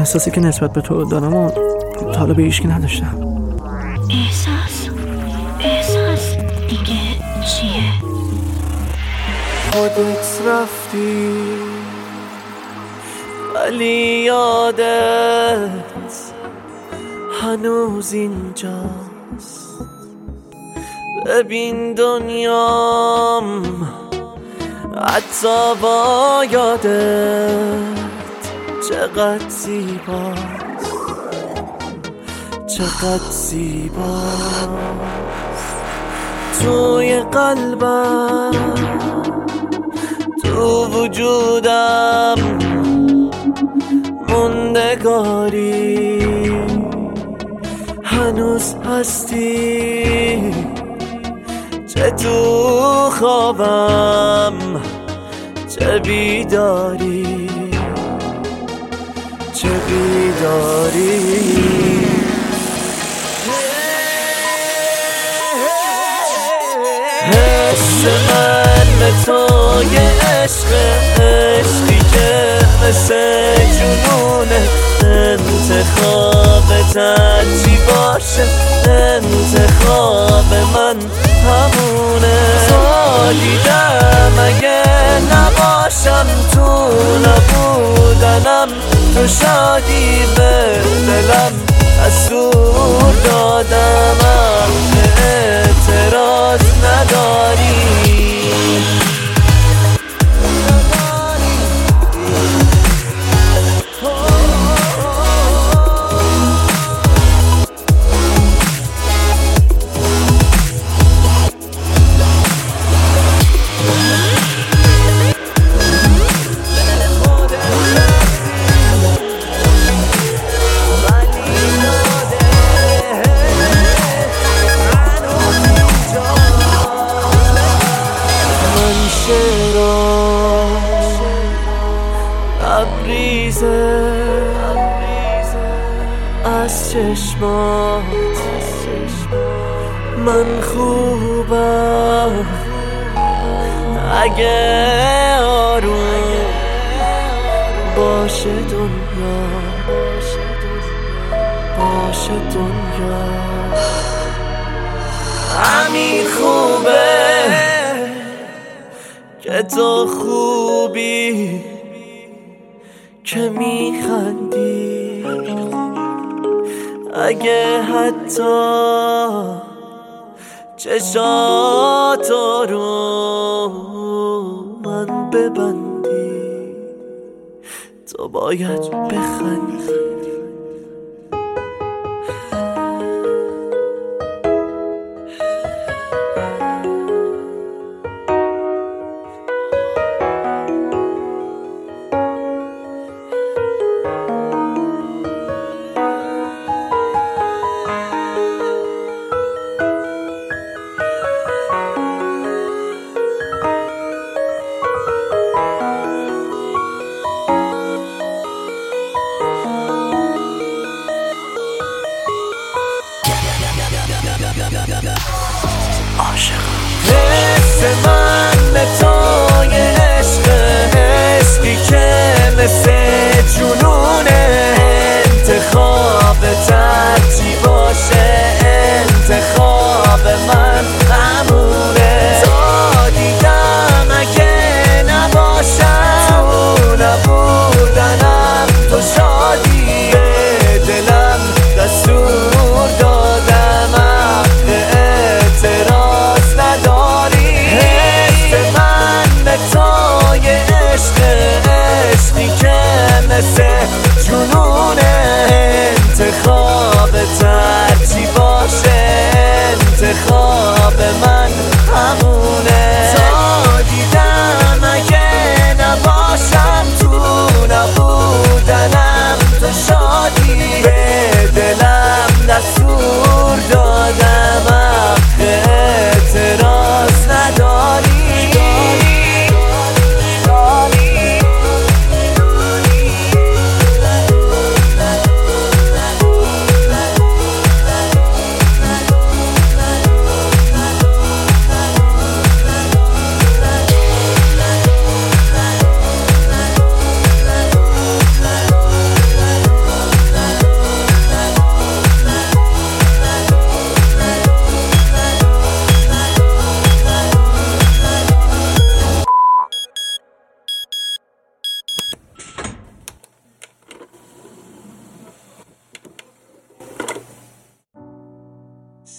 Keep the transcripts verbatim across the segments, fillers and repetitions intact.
احساسی که نسبت به تو دارم و تا حالا به هیچکی نداشتم. احساس احساس دیگه چیه؟ خودت رفتی ولی یادت هنوز اینجاست. ببین دنیام حتی با یادت چقدر زیباست، چقدر زیباست. توی قلبم تو وجودم موندگاری، هنوز هستی چه تو خوابم چه بیداری، چه بیداری. حس من به تو یه عشق، عشقی که مثل جنونه. انتخابت هرچی باشه انتخاب من همونه. تا دیدم اگه نباشم تو نبودنم، تو شادی به دلم دستور دادم. اعتراض نداری، لبریزه از چشمات من خوبم. اگه آروم باشه دنیا، باشه دنیا همین خوبه که تو خوبی که میخندی. اگه حتی چشاتو رو من ببندی، تو باید بخندی. حس من به تو یه عشق، عشقی که مثل جنونه. انتخابت هرچی باشه انتخاب من همونه. تا دیدم اگه نباشم تو نبودنم، تو شادی به دلم دستور دادم. اعتراض نداری، حس من به تو یه عشق، عشقی که مثل جنونه. انتخابت هرچی باشه انتخاب من همونه. تا دیدم اگه نباشم تو نبودنم، تو شادی به دلم دستور دادم. اعتراض نداری،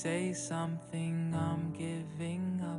say something, I'm giving